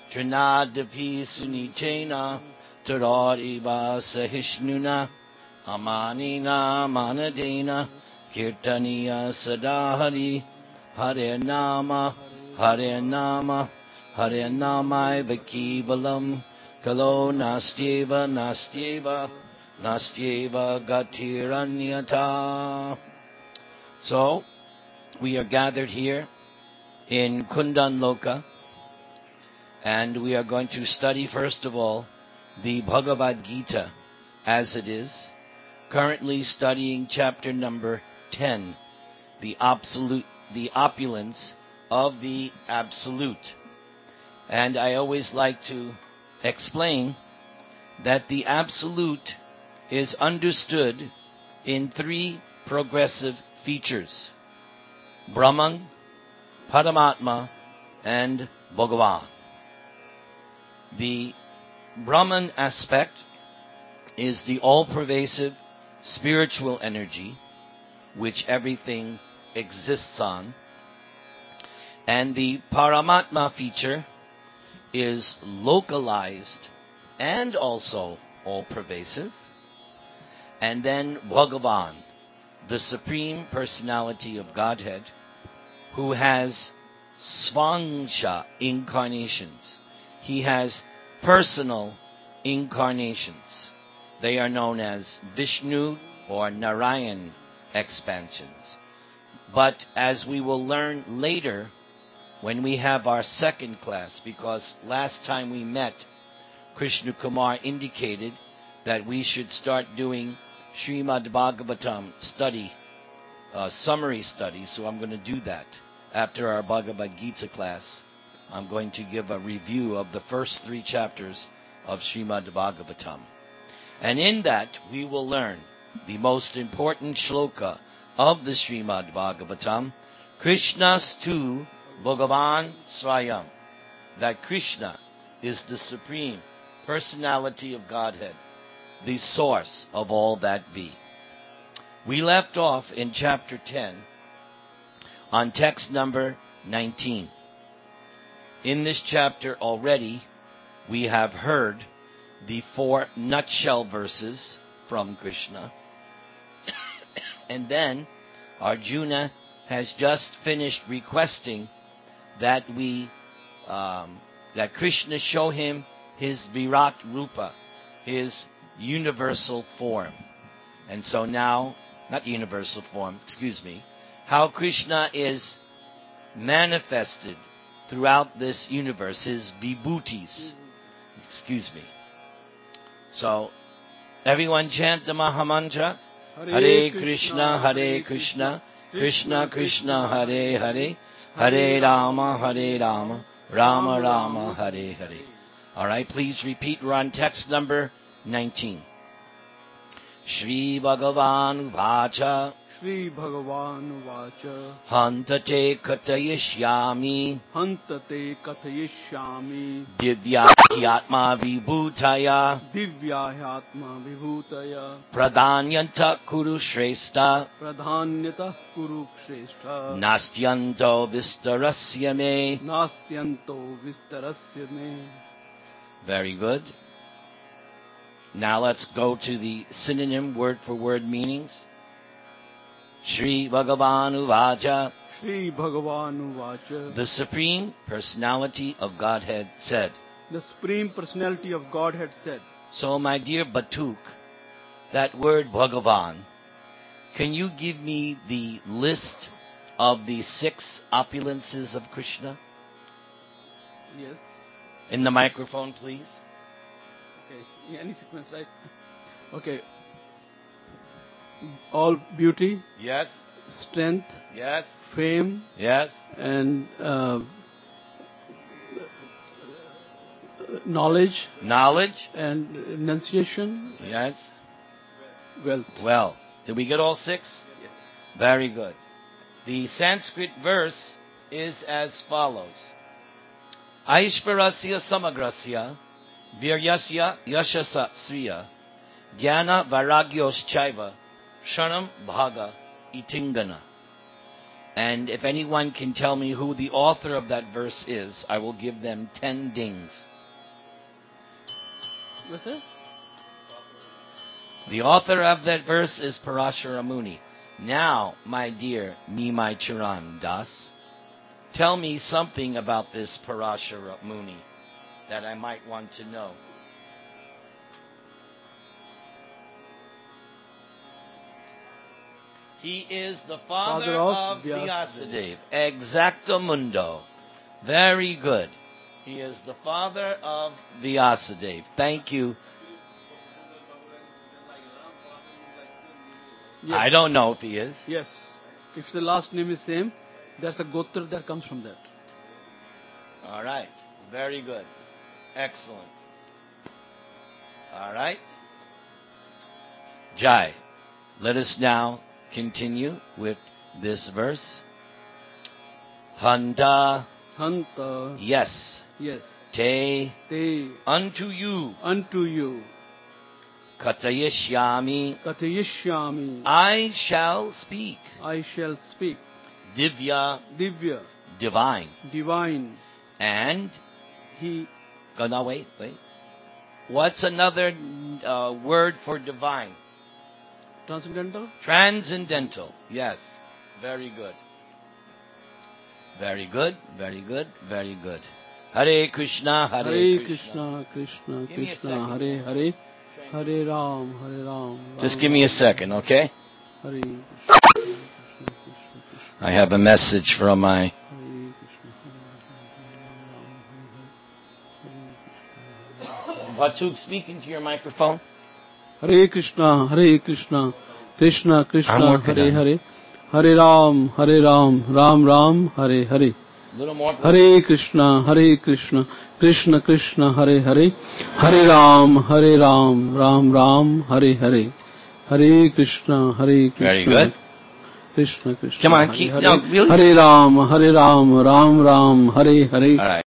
Trinadapi Sunitena Taradiva Sahishnuna Amanina Manadena Kirtaniya Sadahari Hare Nama Hare Nama Hare Namai Vakivalam Kalo Nastyeva Nastyeva Nastyeva Gatiranyata. So, we are gathered here in Kundan Loka, and we are going to study first of all the Bhagavad Gita as it is, currently studying chapter number 10, the opulence of the Absolute. And I always like to explain that the Absolute is understood in three progressive features: Brahman, Paramatma, and Bhagavan. The Brahman aspect is the all-pervasive spiritual energy which everything exists on. And the Paramatma feature is localized and also all-pervasive. And then Bhagavan, the Supreme Personality of Godhead, who has Svangsha incarnations. He has personal incarnations. They are known as Vishnu or Narayan expansions. But as we will learn later, when we have our second class, because last time we met, Krishna Kumar indicated that we should start doing Srimad Bhagavatam study, summary study, so I'm going to do that. After our Bhagavad Gita class, I'm going to give a review of the first 3 chapters of Srimad Bhagavatam. And in that, we will learn the most important shloka of the Srimad Bhagavatam, Krishnastu Bhagavan Swayam, that Krishna is the Supreme Personality of Godhead, the source of all that be. We left off in chapter 10 on text number 19. In this chapter already, we have heard the 4 nutshell verses from Krishna. And then Arjuna has just finished requesting that that Krishna show him his Virat Rupa, his universal form. And so now, not universal form, how Krishna is manifested throughout this universe, his vibhutis. So, everyone chant the Mahamantra. Hare Krishna, Krishna Krishna, Hare Hare, Hare Rama, Rama Rama, Hare Hare. Alright, please repeat. We're on text number 19. Shri Bhagavan Vacha Shri Bhagavan Vacha Hantate Katayishyami Divyatma Vibhutaya Pradhanyanta Kuru Shrestha Nastyanto Vistarasya Me. Very good. Now let's go to the synonym word for word meanings. Shri Bhagavan Vacha. Shri Bhagavan Vacha. The Supreme Personality of Godhead said. The Supreme Personality of Godhead said. So my dear Batuk, that word Bhagavan, can you give me the list of the 6 opulences of Krishna? Yes. In the microphone, please. Okay, any sequence, right? Okay. All beauty. Yes. Strength. Yes. Fame. Yes. And knowledge. Knowledge. And enunciation. Yes. Wealth. Did we get all 6? Yes. Very good. The Sanskrit verse is as follows. Aishvarasya samagrasya viryasya yashasa sriya jnana vairagyos chaiva shanam bhaga itingana. And if anyone can tell me who the author of that verse is, I will give them 10 dings. What's it? The author of that verse is Parashara Muni. Now, my dear Nimai Charan Das, tell me something about this Parashara Muni that I might want to know. He is the father of Vyasadeva. Exactamundo. Very good. He is the father of Vyasadeva. Thank you. Yes. I don't know if he is. Yes. If the last name is same, that's the Gotra that comes from that. All right. Very good. Excellent. All right. Jai. Let us now continue with this verse. Hanta. Hanta. Yes. Yes. Te. Te. Unto you. Unto you. Katayishyami. Katayishyami. I shall speak. I shall speak. Divya. Divya. Divine. Divine. And. He. Oh, no, wait. What's another word for divine? Transcendental? Transcendental. Yes. Very good. Very good. Very good. Very good. Hare Krishna. Hare Krishna. Krishna Krishna. Hare Hare. Hare Ram. Hare Ram. Just give me a second, okay? Hare Krishna. I have a message from my... Vatsuk, speak into your microphone. Hare Krishna, Krishna Krishna, Hare Hare, Hare Ram, Ram Ram, Hare Hare. Little more. Hare Krishna, Krishna Krishna, Hare Hare, Hare Ram, Ram Ram, Hare Hare. Hare Krishna, Krishna. Very good. Krishna Krishna. Come on, keep. No, really. Hare Ram, Ram Ram, Hare Hare. All right.